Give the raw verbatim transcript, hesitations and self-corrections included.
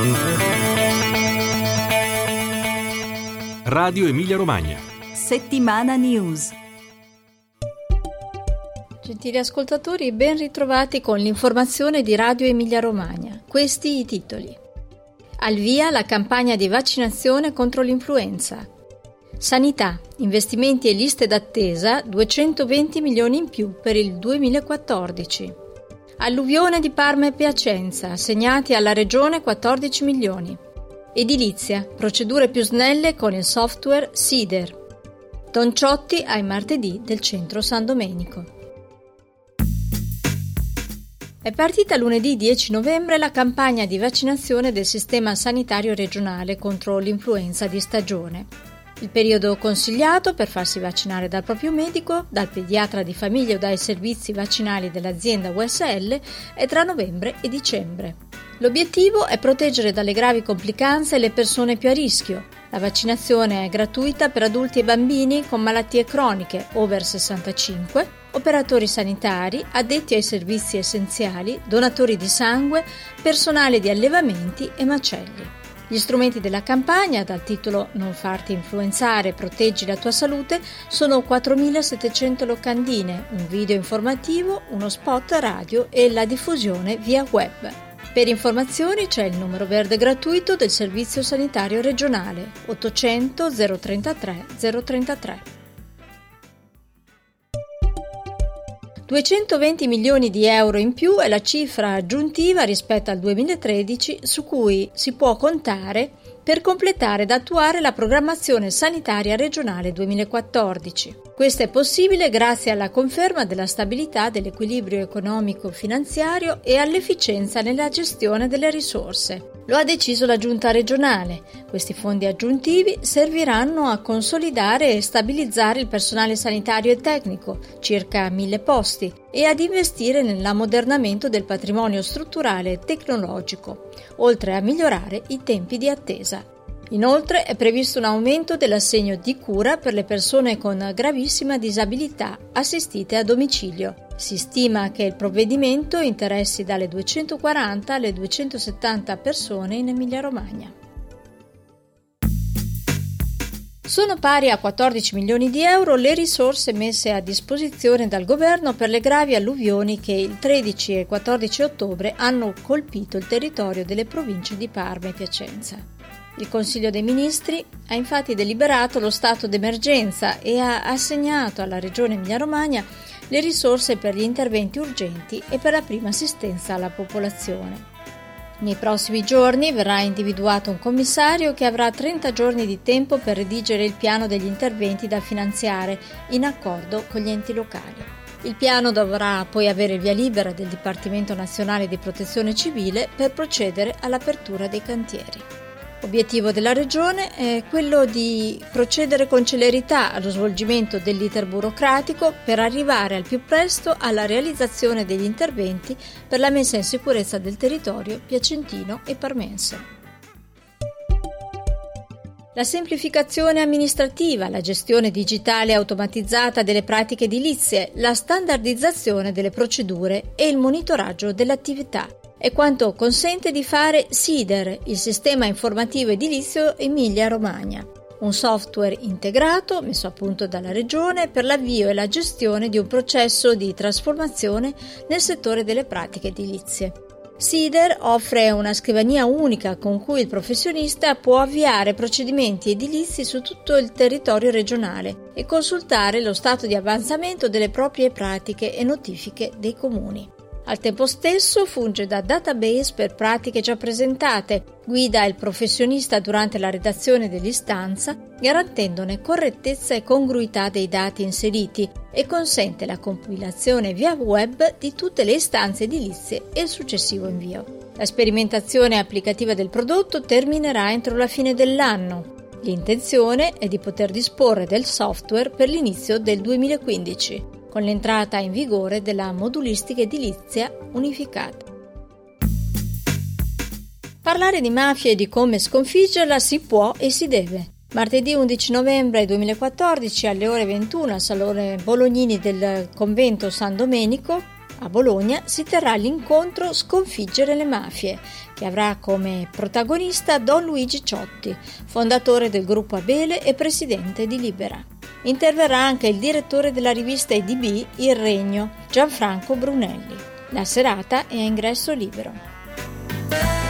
Radio Emilia Romagna. Settimana News. Gentili ascoltatori, ben ritrovati con l'informazione di Radio Emilia Romagna. Questi i titoli. Al via la campagna di vaccinazione contro l'influenza. Sanità, investimenti e liste d'attesa, duecentoventi milioni in più per il duemilaquattordici. Alluvione di Parma e Piacenza, assegnati alla Regione quattordici milioni. Edilizia, procedure più snelle con il software SIDER. Don Ciotti ai martedì del centro San Domenico. È partita lunedì dieci novembre la campagna di vaccinazione del sistema sanitario regionale contro l'influenza di stagione. Il periodo consigliato per farsi vaccinare dal proprio medico, dal pediatra di famiglia o dai servizi vaccinali dell'azienda U S L è tra novembre e dicembre. L'obiettivo è proteggere dalle gravi complicanze le persone più a rischio. La vaccinazione è gratuita per adulti e bambini con malattie croniche over sessantacinque, operatori sanitari, addetti ai servizi essenziali, donatori di sangue, personale di allevamenti e macelli. Gli strumenti della campagna, dal titolo Non farti influenzare, proteggi la tua salute, sono quattromilasettecento locandine, un video informativo, uno spot radio e la diffusione via web. Per informazioni c'è il numero verde gratuito del Servizio Sanitario Regionale ottocento zero trentatré zero trentatré. duecentoventi milioni di euro in più è la cifra aggiuntiva rispetto al duemilatredici su cui si può contare per completare ed attuare la programmazione sanitaria regionale duemilaquattordici. Questo è possibile grazie alla conferma della stabilità dell'equilibrio economico-finanziario e all'efficienza nella gestione delle risorse. Lo ha deciso la Giunta regionale. Questi fondi aggiuntivi serviranno a consolidare e stabilizzare il personale sanitario e tecnico, circa mille posti, e ad investire nell'ammodernamento del patrimonio strutturale e tecnologico, oltre a migliorare i tempi di attesa. Inoltre è previsto un aumento dell'assegno di cura per le persone con gravissima disabilità assistite a domicilio. Si stima che il provvedimento interessi dalle duecentoquaranta alle duecentosettanta persone in Emilia-Romagna. Sono pari a quattordici milioni di euro le risorse messe a disposizione dal governo per le gravi alluvioni che il tredici e quattordici ottobre hanno colpito il territorio delle province di Parma e Piacenza. Il Consiglio dei Ministri ha infatti deliberato lo stato d'emergenza e ha assegnato alla Regione Emilia-Romagna le risorse per gli interventi urgenti e per la prima assistenza alla popolazione. Nei prossimi giorni verrà individuato un commissario che avrà trenta giorni di tempo per redigere il piano degli interventi da finanziare in accordo con gli enti locali. Il piano dovrà poi avere il via libera del Dipartimento Nazionale di Protezione Civile per procedere all'apertura dei cantieri. L'obiettivo della Regione è quello di procedere con celerità allo svolgimento dell'iter burocratico per arrivare al più presto alla realizzazione degli interventi per la messa in sicurezza del territorio piacentino e parmense. La semplificazione amministrativa, la gestione digitale automatizzata delle pratiche edilizie, la standardizzazione delle procedure e il monitoraggio dell'attività è quanto consente di fare SIDER, il Sistema Informativo Edilizio Emilia-Romagna, un software integrato messo a punto dalla Regione per l'avvio e la gestione di un processo di trasformazione nel settore delle pratiche edilizie. SIDER offre una scrivania unica con cui il professionista può avviare procedimenti edilizi su tutto il territorio regionale e consultare lo stato di avanzamento delle proprie pratiche e notifiche dei comuni. Al tempo stesso funge da database per pratiche già presentate, guida il professionista durante la redazione dell'istanza, garantendone correttezza e congruità dei dati inseriti e consente la compilazione via web di tutte le istanze edilizie e il successivo invio. La sperimentazione applicativa del prodotto terminerà entro la fine dell'anno. L'intenzione è di poter disporre del software per l'inizio del duemilaquindici. Con l'entrata in vigore della modulistica edilizia unificata. Parlare di mafia e di come sconfiggerla si può e si deve. Martedì undici novembre duemilaquattordici alle ore ventuno al Salone Bolognini del Convento San Domenico A Bologna si terrà l'incontro Sconfiggere le mafie, che avrà come protagonista Don Luigi Ciotti, fondatore del gruppo Abele e presidente di Libera. Interverrà anche il direttore della rivista E D B Il Regno, Gianfranco Brunelli. La serata è a ingresso libero.